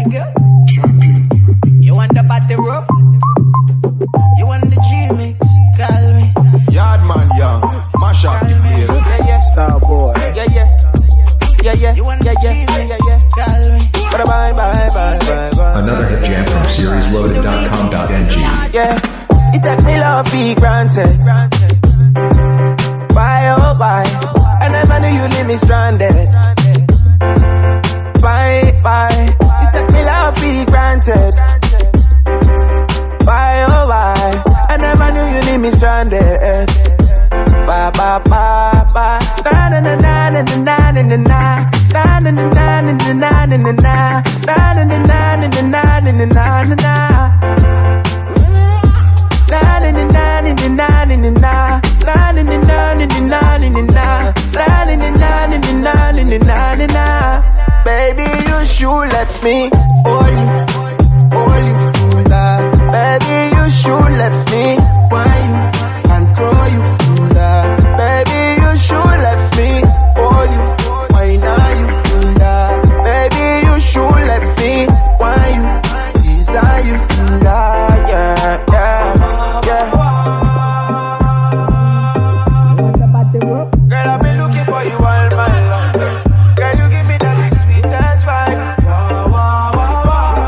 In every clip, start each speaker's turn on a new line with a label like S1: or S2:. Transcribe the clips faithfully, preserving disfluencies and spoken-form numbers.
S1: girl? You want the party rough? You want the G-mix? Call me.
S2: Yardman Young, mash up the place.
S3: Yeah, yeah, star boy. Yeah, yeah. Yeah, yeah, yeah, yeah, yeah, yeah.
S1: Call me.
S3: Bye, bye, bye, bye, bye, bye.
S4: Another hit jam from series loaded dot com dot n g.
S3: Yeah, you take me love for granted. Bye, oh, bye. I never knew you leave me stranded. Bye, bye. You take me love for granted. Bye, oh, bye. I never knew you leave me stranded. Bye, bye, bye, bye. Na na na na na na na na na. Na na na na na na na na na. Na na na na na na na na na na na. Na na na na na na na na na. Na na na na na na na na na. Na na na na na na na na na na. Baby, you should let me hold you, hold you, do that. Baby, you should let me wine you, control you, do that. Baby, you should let me hold you, wine you, do that. Baby, you should let me wine you, desire you, do that. Yeah, yeah, yeah. Girl, I've been looking for you all my life. Girl, you give me that sweet ass vibe. Wow, wow, wow,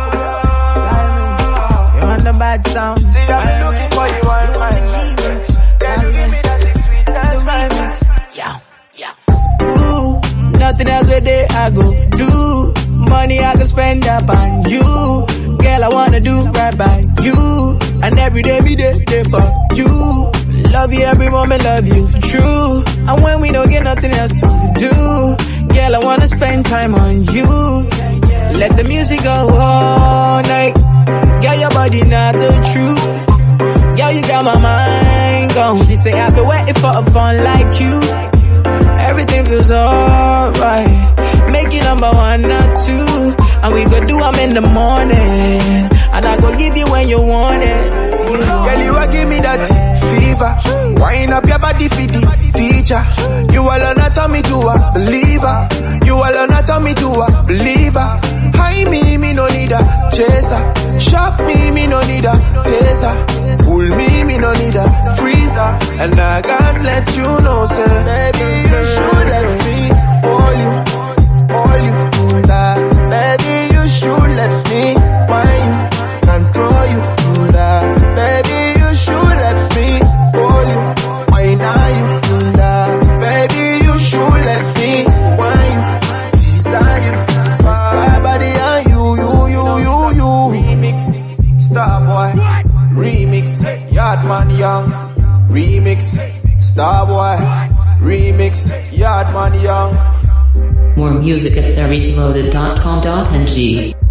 S3: wow.
S1: You want the bad sound?
S3: See, I've been looking for you all my life. Girl, you give me that sweet ass vibe.
S1: Yeah, yeah. Ooh, nothing else where they I go do. Money I can spend up on you. Girl, I wanna do right by you. And every day be there, there for you. Love you every moment, love you true. And when we don't get nothing else to do, girl, I wanna spend time on you. Let the music go all night. Girl, your body not the truth. Girl, you got my mind gone. She say I've been waiting for a fun like you. Everything feels alright. Make you number one or two. And we go do them in the morning. And I go give you when you want it.
S3: Girl, you a give me that fever. Wind up your body for the teacher. You alone a tell me to a believer. You alone a tell me to a believer. High me, me no need a chaser. Shock me, me no need a taser. Pull me, me no need a freezer. And I gotta let you know, sir. Baby, you should let me hold you, hold you, do that. Baby, you should let me wine you, control you, do that. Baby, you should let me hold you, wine you, do that. Baby, you should let me wine you, desire you, star body on you, you, you, you, you. Remix, star boy. Remix, Yardman Young. Remix, star boy. Remix, Yardman Young.
S5: More music at series loaded dot com dot n g.